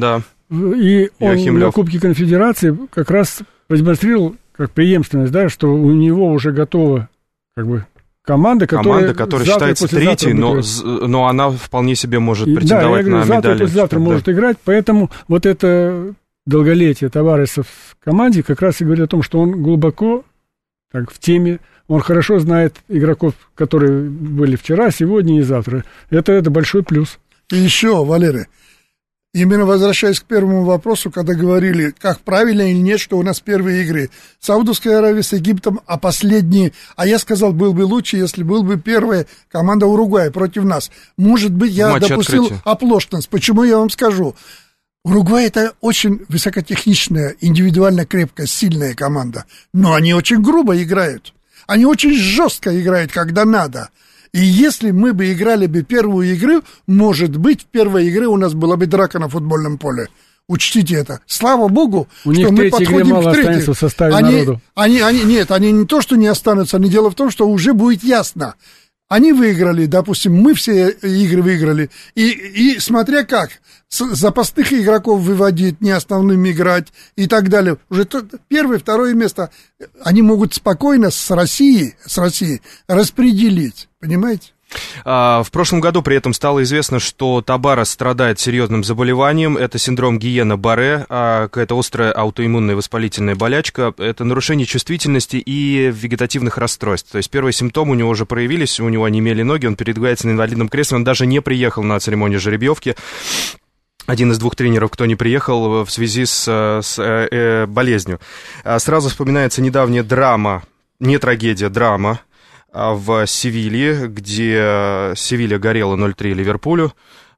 И он Йохим на Лёв. Кубке Конфедерации как раз продемонстрировал как преемственность, да, что у него уже готова как бы команда, которая, Команда, которая завтра, считается третьей, но, но она вполне себе может и, претендовать да, я говорю, на завтра, медали. завтра Да. может играть, поэтому вот это долголетие Тавареса в команде как раз и говорит о том, что он глубоко так, в теме, он хорошо знает игроков, которые были вчера, сегодня и завтра. Это, это большой плюс. И еще, Валерий, именно возвращаясь к первому вопросу, когда говорили, как правильно или нет, что у нас первые игры. Саудовская Аравия с Египтом, а последние... А я сказал, был бы лучше, если был бы первая команда Уругвая против нас. Может быть, я Матч допустил открытия. оплошность. Почему я вам скажу? Уругвай — это очень высокотехничная, индивидуально крепкая, сильная команда. Но они очень грубо играют. Они очень жестко играют, когда надо. И если мы бы играли бы первую игру, может быть, в первой игре у нас была бы драка на футбольном поле. Учтите это. Слава богу, У что них в мы третьей игре подходим мало к третьей. останется в составе они, народу. Они, они, нет, они не то, что не останутся, но дело в том, что уже будет ясно. Они выиграли, допустим, мы все игры выиграли. И, и смотря как, запасных игроков выводить, не основным играть и так далее. Уже то, первое, второе место они могут спокойно с Россией, с Россией распределить. Понимаете? А, в прошлом году при этом стало известно, что Табарес страдает серьезным заболеванием. Это синдром Гиена-Барре, а, какая-то острая аутоиммунная воспалительная болячка. Это нарушение чувствительности и вегетативных расстройств. То есть первые симптомы у него уже проявились, у него онемели ноги, он передвигается на инвалидном кресле, он даже не приехал на церемонию жеребьевки. Один из двух тренеров, кто не приехал в связи с, с э, э, болезнью. Сразу вспоминается недавняя драма, не трагедия, драма в Севилье, где Севилья горела ноль три Ливерпулю,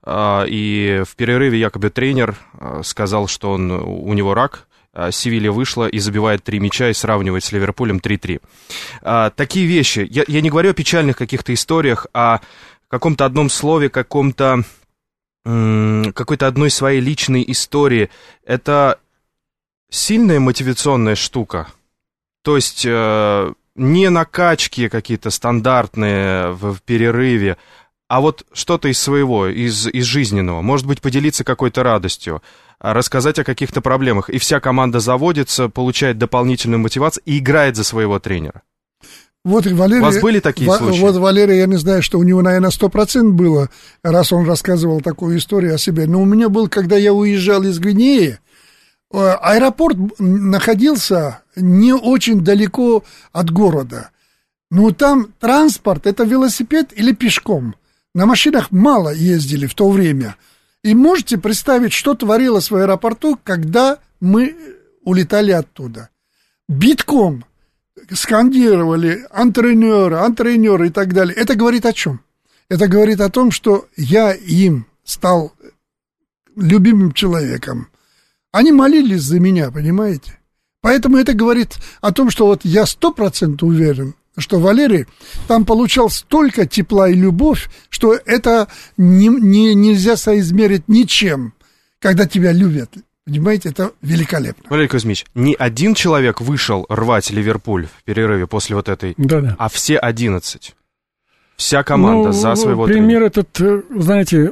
и в перерыве якобы тренер сказал, что он, у него рак. Севилья вышла и забивает три мяча и сравнивает с Ливерпулем три три. Такие вещи. Я, я не говорю о печальных каких-то историях, а каком-то одном слове, каком-то какой-то одной своей личной истории. Это сильная мотивационная штука. То есть э, не накачки какие-то стандартные в, в перерыве, а вот что-то из своего, из, из жизненного. Может быть, поделиться какой-то радостью, рассказать о каких-то проблемах. И вся команда заводится, получает дополнительную мотивацию и играет за своего тренера. Вот, Валерий, у вас были такие в, случаи? Вот, Валерий, я не знаю, что у него, наверное, сто процентов было, раз он рассказывал такую историю о себе. Но у меня был, когда я уезжал из Гвинеи, аэропорт находился не очень далеко от города. Но там транспорт, это велосипед или пешком. На машинах мало ездили в то время. И можете представить, что творилось в аэропорту, когда мы улетали оттуда. Битком скандировали антренеры, антренеры и так далее. Это говорит о чем? Это говорит о том, что я им стал любимым человеком. Они молились за меня, понимаете? Поэтому это говорит о том, что вот я сто процентов уверен, что Валерий там получал столько тепла и любовь, что это не, не, нельзя соизмерить ничем, когда тебя любят. Понимаете, это великолепно. Валерий Кузьмич, не один человек вышел рвать Ливерпуль в перерыве после вот этой, Да-да. а все одиннадцать. Вся команда ну, за своего пример тренера. этот, знаете,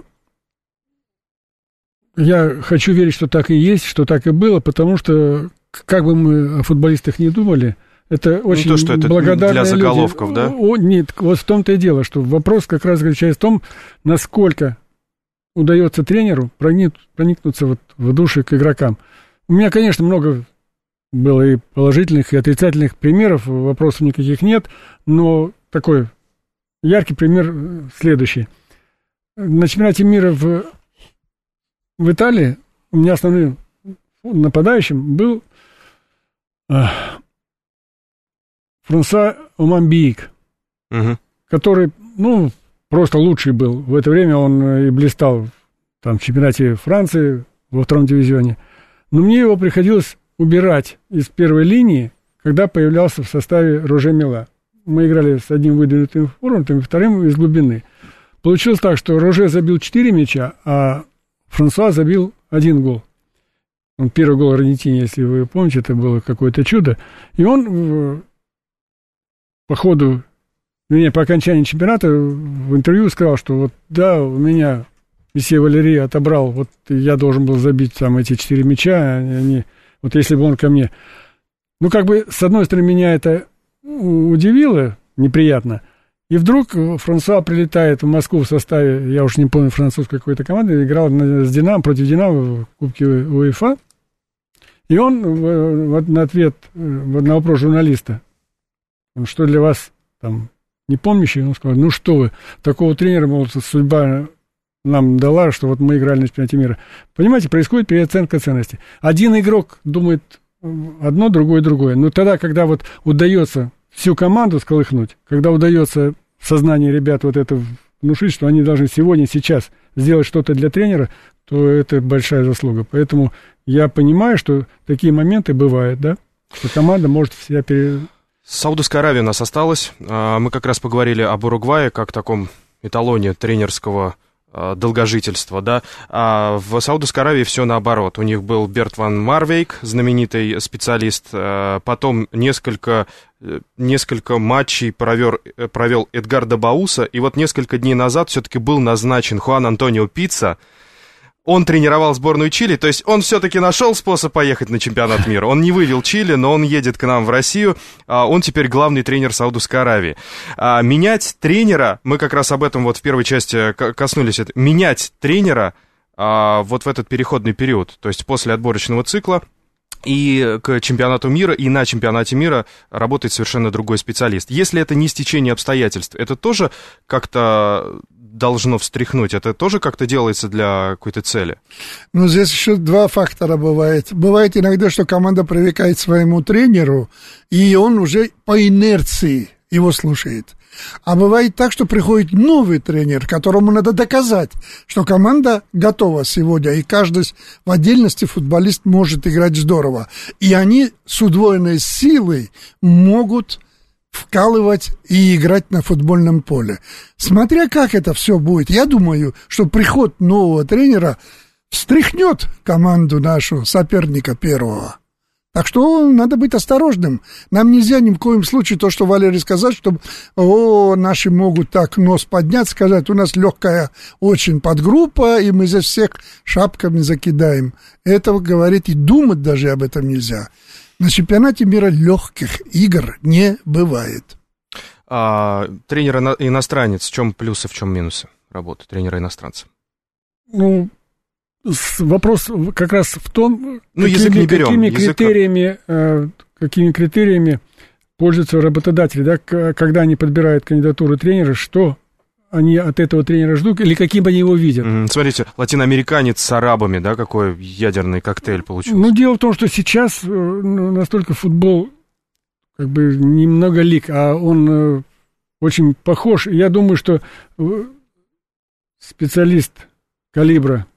я хочу верить, что так и есть, что так и было, потому что, как бы мы о футболистах не думали, это очень то, что это благодарные для заголовков, люди. да? О, нет, вот в том-то и дело, что вопрос как раз заключается в том, насколько удается тренеру проник, проникнуться вот в души к игрокам. У меня, конечно, много было и положительных, и отрицательных примеров, вопросов никаких нет, но такой яркий пример следующий. На чемпионате мира в, в Италии у меня основным нападающим был а, Франсуа Омамбиик, Угу. который, ну, просто лучший был. В это время он и блистал там, в чемпионате Франции во втором дивизионе. Но мне его приходилось убирать из первой линии, когда появлялся в составе Роже Мила. Мы играли с одним выдвинутым форвардом и вторым из глубины. Получилось так, что Роже забил четыре мяча, а Франсуа забил один гол. Он первый гол Аргентине, если вы помните, это было какое-то чудо. И он в, по ходу, вернее, по окончании чемпионата в интервью сказал, что вот да, у меня месье Валери отобрал, вот я должен был забить там эти четыре мяча, они, вот если бы он ко мне... Ну, как бы, с одной стороны, меня это удивило, неприятно, и вдруг Франсуа прилетает в Москву в составе, я уж не помню, французской какой-то команды, играл с Динамо, против Динамо в Кубке УЕФА, и он в, в, на ответ, на вопрос журналиста, что для вас там не помнящий, он сказал, ну что вы, такого тренера, мол, судьба нам дала, что вот мы играли на чемпионате мира. Понимаете, происходит переоценка ценностей. Один игрок думает одно, другой другое. Но тогда, когда вот удается всю команду сколыхнуть, когда удается в сознании ребят вот это внушить, что они должны сегодня, сейчас сделать что-то для тренера, то это большая заслуга. Поэтому я понимаю, что такие моменты бывают, да, что команда может себя пере... Саудовская Аравия у нас осталась. Мы как раз поговорили об Уругвае, как таком эталоне тренерского долгожительства, да. А в Саудовской Аравии все наоборот. У них был Берт ван Марвейк, знаменитый специалист. Потом несколько, несколько матчей провел, провел Эдгардо Бауса. И вот несколько дней назад все-таки был назначен Хуан Антонио Пицца. Он тренировал сборную Чили, то есть он все-таки нашел способ поехать на чемпионат мира. Он не вывел Чили, но он едет к нам в Россию. Он теперь главный тренер Саудовской Аравии. Менять тренера, мы как раз об этом вот в первой части коснулись, менять тренера вот в этот переходный период, то есть после отборочного цикла, и к чемпионату мира, и на чемпионате мира работает совершенно другой специалист. Если это не стечение обстоятельств, это тоже как-то должно встряхнуть? Это тоже как-то делается для какой-то цели? Ну, здесь еще два фактора бывает. Бывает иногда, что команда привыкает к своему тренеру, и он уже по инерции его слушает. А бывает так, что приходит новый тренер, которому надо доказать, что команда готова сегодня, и каждый в отдельности футболист может играть здорово. И они с удвоенной силой могут вкалывать и играть на футбольном поле. Смотря как это все будет, я думаю, что приход нового тренера встряхнет команду нашу, соперника первого. Так что надо быть осторожным. Нам нельзя ни в коем случае то, что Валерий сказал, чтобы о, наши могут так нос поднять, сказать, у нас легкая очень подгруппа, и мы здесь всех шапками закидаем. Этого говорить и думать даже об этом нельзя. На чемпионате мира легких игр не бывает. А, тренер иностранец, в чем плюсы, в чем минусы работы тренера иностранца? Ну, вопрос как раз в том, ну, какими, не берем, какими, язык... критериями, э, какими критериями пользуются работодатели, да, когда они подбирают кандидатуру тренера, что они от этого тренера ждут, или каким они его видят. Mm, смотрите, латиноамериканец с арабами, да, какой ядерный коктейль получился. Ну, дело в том, что сейчас ну, настолько футбол как бы немного лик, а он э, очень похож. Я думаю, что специалист калибра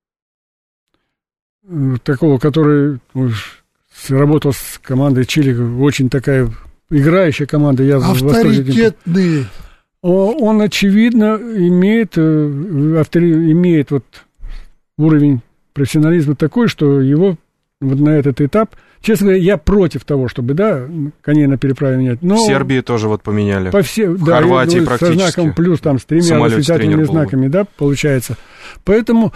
э, такого, который ну, работал с командой Чили, очень такая играющая команда, я в восторге. Авторитетный. Он, очевидно, имеет, автори, имеет вот уровень профессионализма такой, что его вот на этот этап... Честно говоря, я против того, чтобы, да, коней на переправе менять. Но в Сербии тоже вот поменяли. По все, в да, Хорватии ну, практически. Со знаком плюс, там, с тремя восклицательными знаками, да, получается. Поэтому,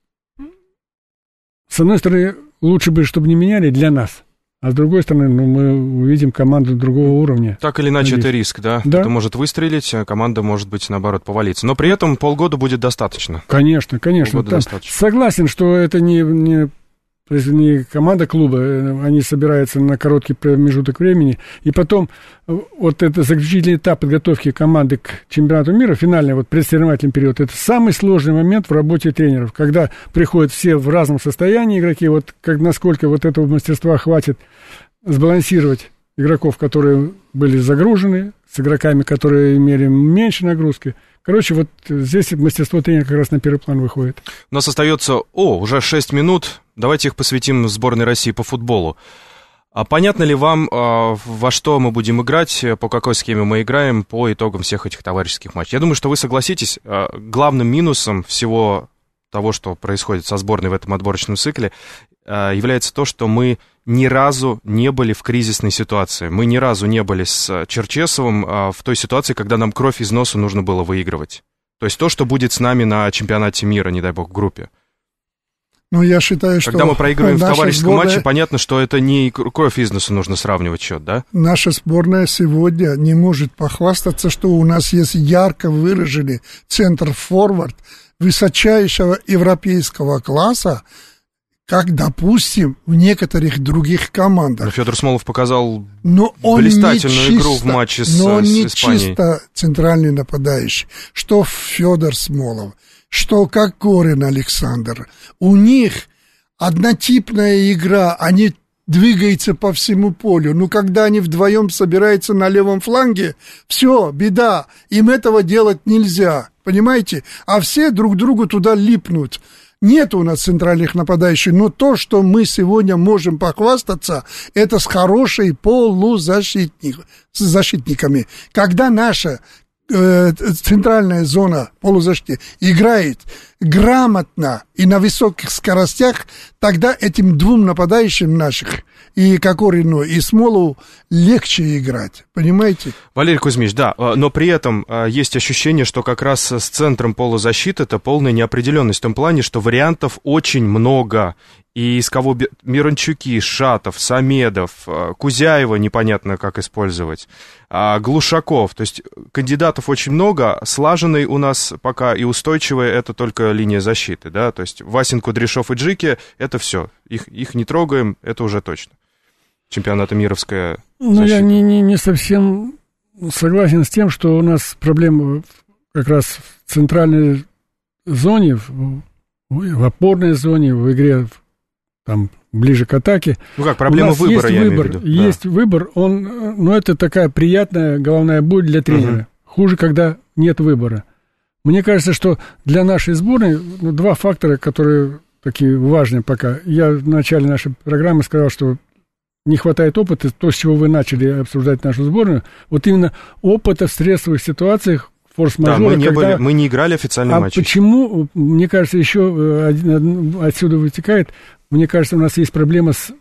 с одной стороны, лучше бы, чтобы не меняли для нас. А с другой стороны, ну, мы увидим команду другого уровня. Так или иначе, надеюсь. Это риск, да? да? Это может выстрелить, а команда может быть, наоборот, повалиться. Но при этом полгода будет достаточно. Конечно, конечно. Там, согласен, что это не, не, не команда клуба, они собираются на короткий промежуток времени. И потом вот это заключительный этап подготовки команды к чемпионату мира, финальный вот предсоревновательный период, это самый сложный момент в работе тренеров, когда приходят все в разном состоянии игроки, вот как, насколько вот этого мастерства хватит сбалансировать игроков, которые были загружены, с игроками, которые имели меньше нагрузки. Короче, вот здесь мастерство тренера как раз на первый план выходит. У нас остается, о, уже шесть минут, давайте их посвятим сборной России по футболу. А понятно ли вам, во что мы будем играть, по какой схеме мы играем, по итогам всех этих товарищеских матчей? Я думаю, что вы согласитесь, главным минусом всего того, что происходит со сборной в этом отборочном цикле, является то, что мы ни разу не были в кризисной ситуации. Мы ни разу не были с Черчесовым в той ситуации, когда нам кровь из носа нужно было выигрывать. То есть то, что будет с нами на чемпионате мира, не дай бог, в группе. Ну, я считаю, что... Когда мы проигрываем в товарищеском сборная... матче, понятно, что это не кровь из носу нужно сравнивать счет, да? Наша сборная сегодня не может похвастаться, что у нас есть ярко выраженный центр-форвард высочайшего европейского класса, как, допустим, в некоторых других командах. Но Федор Смолов показал но он блистательную чисто, игру в матче с, но он с не Испанией. Чисто центральный нападающий, что Федор Смолов, что Кокорин Александр. У них однотипная игра, они двигаются по всему полю. Но когда они вдвоем собираются на левом фланге, все, беда, им этого делать нельзя, понимаете? А все друг другу туда липнут. Нет у нас центральных нападающих, но то, что мы сегодня можем похвастаться, это с хорошей полузащитник, с защитниками. Когда наша э, центральная зона полузащиты играет грамотно и на высоких скоростях, тогда этим двум нападающим наших, и Кокорину, и Смолову, легче играть, понимаете? Валерий Кузьмич, да, но при этом есть ощущение, что как раз с центром полузащиты это полная неопределенность в том плане, что вариантов очень много. И из кого Миранчуки, Шатов, Самедов, Кузяева непонятно как использовать, Глушаков. То есть кандидатов очень много, слаженной у нас пока и устойчивая это только линия защиты, да, то есть Васин, Кудряшов и Джики, это все, их, их не трогаем, это уже точно. Чемпионата мировская Ну, защита. я не, не, не совсем согласен с тем, что у нас проблема как раз в центральной зоне, в, в опорной зоне, в игре там ближе к атаке. Ну как, проблема выбора, есть я выбор, имею в виду. Есть Да. выбор, он, ну, это такая приятная головная боль для тренера. Угу. Хуже, когда нет выбора. Мне кажется, что для нашей сборной ну, два фактора, которые такие важные пока. Я в начале нашей программы сказал, что не хватает опыта, то, с чего вы начали обсуждать нашу сборную, вот именно опыта в стрессовых ситуациях, форс-мажора. Да, мы не, когда... были, мы не играли официальный а матч. Почему, мне кажется, еще один, отсюда вытекает, мне кажется, у нас есть проблема с,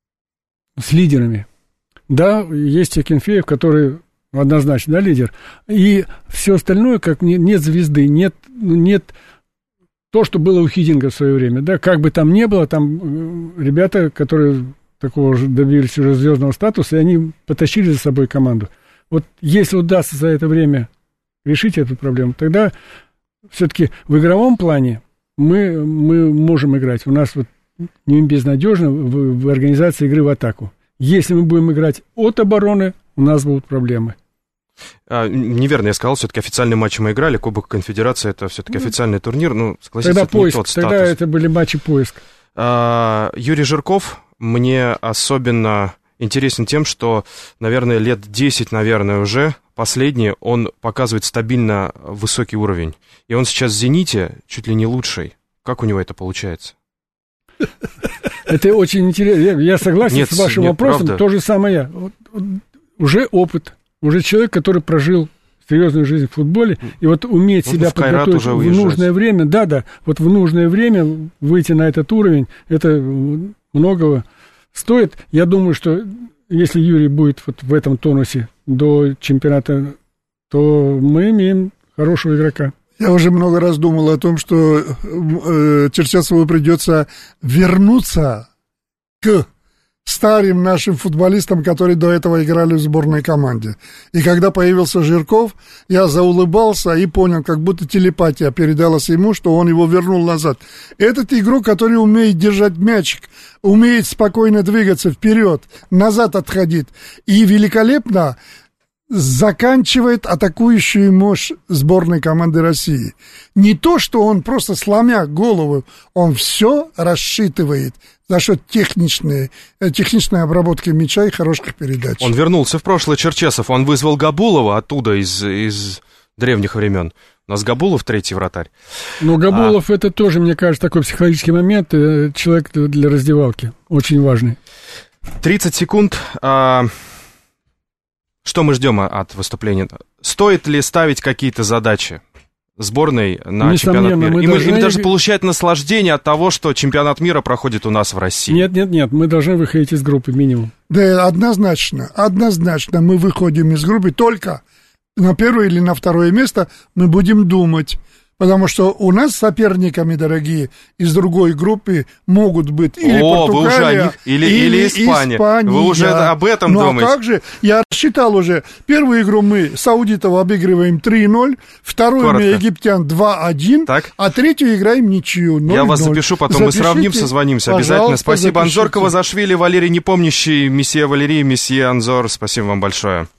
с лидерами. Да, есть Акинфеев, который однозначно, да, лидер, и все остальное, как нет, нет звезды, нет, нет то, что было у Хидинга в свое время, да, как бы там ни было, там ребята, которые такого же добились уже звездного статуса, и они потащили за собой команду. Вот если удастся за это время решить эту проблему, тогда все-таки в игровом плане мы, мы можем играть. У нас вот не безнадежно в, в организации игры в атаку. Если мы будем играть от обороны, у нас будут проблемы. А, неверно я сказал, все-таки официальные матчи мы играли, Кубок Конфедерации это все-таки официальный турнир, ну, согласитесь, тогда это поиск, не тот тогда статус. это были матчи поиск. А, Юрий Жирков мне особенно интересен тем, что, наверное, лет десять, наверное, уже последний, он показывает стабильно высокий уровень. И он сейчас в «Зените» чуть ли не лучший. Как у него это получается? Это очень интересно. Я согласен нет, с вашим нет, вопросом. правда. То же самое я. Вот, вот, уже опыт. Уже человек, который прожил серьезную жизнь в футболе, и вот умеет вот себя подготовить в нужное время. Да, да. Вот в нужное время выйти на этот уровень, это многого стоит. Я думаю, что если Юрий будет вот в этом тонусе до чемпионата, то мы имеем хорошего игрока. Я уже много раз думал о том, что э, Черчесову придется вернуться к старым нашим футболистам, которые до этого играли в сборной команде. И когда появился Жирков, я заулыбался и понял, как будто телепатия передалась ему, что он его вернул назад. Этот игрок, который умеет держать мячик, умеет спокойно двигаться вперед, назад отходить и великолепно заканчивает атакующую мощь сборной команды России. Не то, что он просто сломя голову, он все рассчитывает за счет техничной, техничной обработки мяча и хороших передач. Он вернулся в прошлое, Черчесов, он вызвал Габулова оттуда, из, из древних времен. У нас Габулов третий вратарь. Но Габулов а... это тоже, мне кажется, такой психологический момент, человек для раздевалки, очень важный. тридцать секунд. А... Что мы ждем от выступления? Стоит ли ставить какие-то задачи сборной на Несомненно, чемпионат мира? Мы и должны... мы даже получать наслаждение от того, что чемпионат мира проходит у нас в России. Нет, нет, нет, мы должны выходить из группы минимум. Да, однозначно, однозначно мы выходим из группы, только на первое или на второе место, мы будем думать. Потому что у нас соперниками, дорогие, из другой группы могут быть или О, Португалия, вы уже о них, или, или, или Испания. Испания. Вы уже об этом ну, думаете. Ну, а как же? Я рассчитал уже. Первую игру мы саудитов обыгрываем три ноль, вторую Коротко. мы египтян два один, так. а третью играем ничью ноль ноль. Я вас запишу, потом Запишите. Мы сравним, созвонимся обязательно. Спасибо, запишите. Анзор Кавазашвили, Валерий Непомнящий, месье Валерий, месье Анзор. Спасибо вам большое.